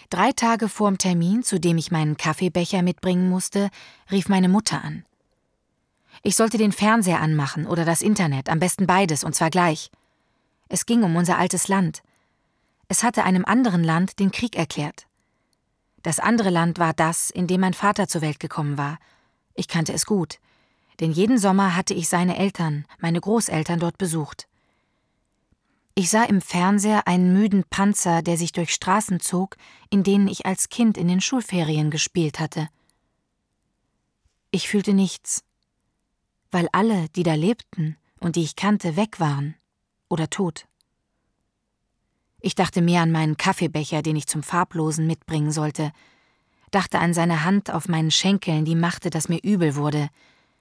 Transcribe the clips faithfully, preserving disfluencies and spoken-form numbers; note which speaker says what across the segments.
Speaker 1: Drei Tage vorm Termin, zu dem ich meinen Kaffeebecher mitbringen musste, rief meine Mutter an. Ich sollte den Fernseher anmachen oder das Internet, am besten beides, und zwar gleich. Es ging um unser altes Land. Es hatte einem anderen Land den Krieg erklärt. Das andere Land war das, in dem mein Vater zur Welt gekommen war. Ich kannte es gut, denn jeden Sommer hatte ich seine Eltern, meine Großeltern, dort besucht. Ich sah im Fernseher einen müden Panzer, der sich durch Straßen zog, in denen ich als Kind in den Schulferien gespielt hatte. Ich fühlte nichts, weil alle, die da lebten und die ich kannte, weg waren oder tot. Ich dachte mehr an meinen Kaffeebecher, den ich zum Farblosen mitbringen sollte, dachte an seine Hand auf meinen Schenkeln, die machte, dass mir übel wurde.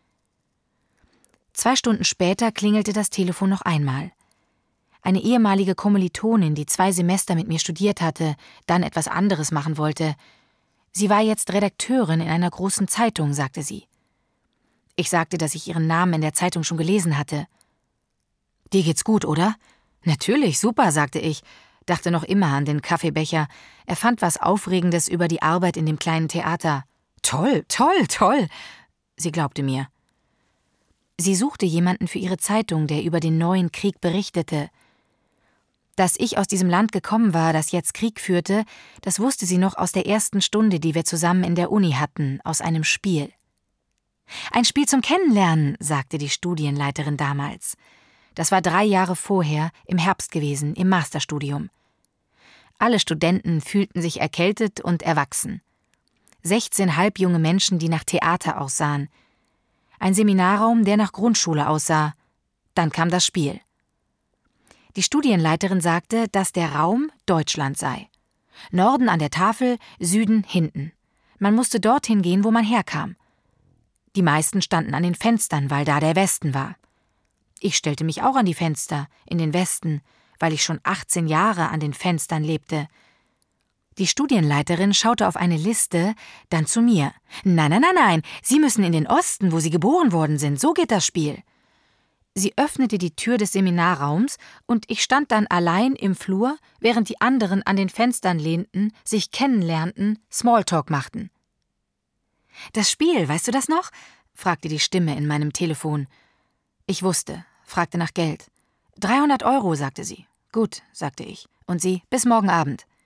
Speaker 1: Zwei Stunden später klingelte das Telefon noch einmal. Eine ehemalige Kommilitonin, die zwei Semester mit mir studiert hatte, dann etwas anderes machen wollte. Sie war jetzt Redakteurin in einer großen Zeitung, sagte sie. Ich sagte, dass ich ihren Namen in der Zeitung schon gelesen hatte. »Dir geht's gut, oder?« »Natürlich, super«, sagte ich, dachte noch immer an den Kaffeebecher. Er fand was Aufregendes über die Arbeit in dem kleinen Theater. »Toll, toll, toll«, sie glaubte mir. Sie suchte jemanden für ihre Zeitung, der über den neuen Krieg berichtete. Dass ich aus diesem Land gekommen war, das jetzt Krieg führte, das wusste sie noch aus der ersten Stunde, die wir zusammen in der Uni hatten, aus einem Spiel. »Ein Spiel zum Kennenlernen«, sagte die Studienleiterin damals. Das war drei Jahre vorher, im Herbst gewesen, im Masterstudium. Alle Studenten fühlten sich erkältet und erwachsen. Sechzehn halbjunge Menschen, die nach Theater aussahen. Ein Seminarraum, der nach Grundschule aussah. Dann kam das Spiel. Die Studienleiterin sagte, dass der Raum Deutschland sei. Norden an der Tafel, Süden hinten. Man musste dorthin gehen, wo man herkam. Die meisten standen an den Fenstern, weil da der Westen war. Ich stellte mich auch an die Fenster, in den Westen, weil ich schon achtzehn Jahre an den Fenstern lebte. Die Studienleiterin schaute auf eine Liste, dann zu mir. »Nein, nein, nein, nein, Sie müssen in den Osten, wo Sie geboren worden sind, so geht das Spiel.« Sie öffnete die Tür des Seminarraums und ich stand dann allein im Flur, während die anderen an den Fenstern lehnten, sich kennenlernten, Smalltalk machten. »Das Spiel, weißt du das noch?« fragte die Stimme in meinem Telefon. Ich wusste, fragte nach Geld. »dreihundert Euro«, sagte sie. »Gut«, sagte ich. Und sie, »bis morgen Abend.«